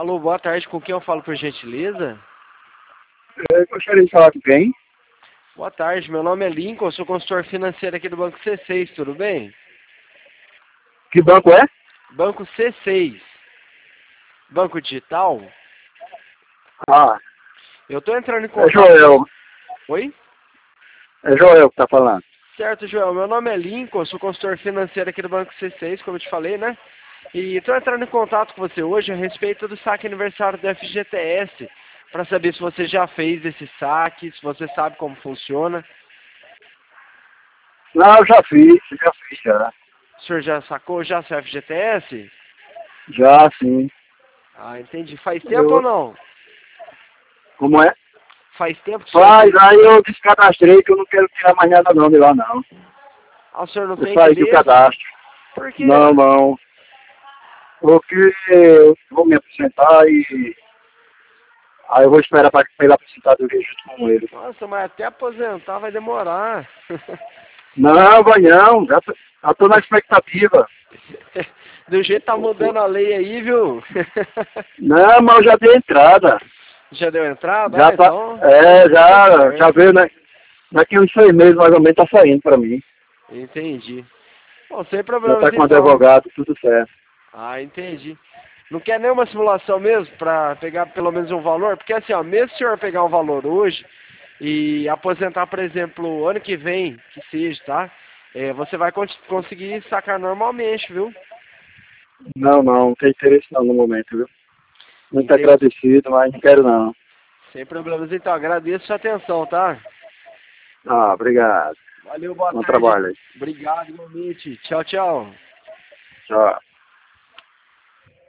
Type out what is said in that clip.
Alô, boa tarde. Com quem eu falo, por gentileza? Eu gostaria de falar com quem? Boa tarde, meu nome é Lincoln, eu sou consultor financeiro aqui do Banco C6, tudo bem? Que banco é? Banco C6, Banco Digital. Ah, Eu tô entrando em é contato com... Joel. Oi? É Joel que tá falando. Certo, Joel, meu nome é Lincoln, eu sou consultor financeiro aqui do Banco C6, como eu te falei, né? E estou entrando em contato com você hoje a respeito do saque aniversário do FGTS, para saber se você já fez esse saque, se você sabe como funciona. Não, eu já fiz já. O senhor já sacou já seu FGTS? Já, sim. Ah, entendi. Faz tempo ou Eu, não? como é? Faz tempo que o senhor Faz, fez? aí eu descadastrei que eu não quero tirar mais nada não de lá não. Ah, o senhor não Eu tem saí do interesse? cadastro. Por quê? Não, não. Porque eu vou me apresentar e aí eu vou esperar para pela aposentadoria junto com ele. Nossa, mas até aposentar vai demorar. Não, vai não. Já tô na expectativa. Do jeito que tá mudando a lei aí, viu? Não, mas eu já dei entrada. Já deu entrada? Já Ah, tá. então É, tá já certo. veio, né? Daqui uns 6 meses mais ou menos tá saindo pra mim. Entendi. Bom, sem Já problemas tá com então. advogado, tudo certo. Ah, entendi. Não quer nenhuma simulação mesmo para pegar pelo menos um valor? Porque assim, ó, mesmo se o senhor pegar um valor hoje e aposentar, por exemplo, ano que vem, que seja, tá? Você vai conseguir sacar normalmente, viu? Não, não tem interesse não no momento, viu? Muito Entendi. agradecido, mas não quero não. Sem problemas então. Agradeço a sua atenção, tá? Ah, obrigado. Valeu, boa Bom tarde. trabalho aí. Obrigado, igualmente. Tchau, tchau. Tchau.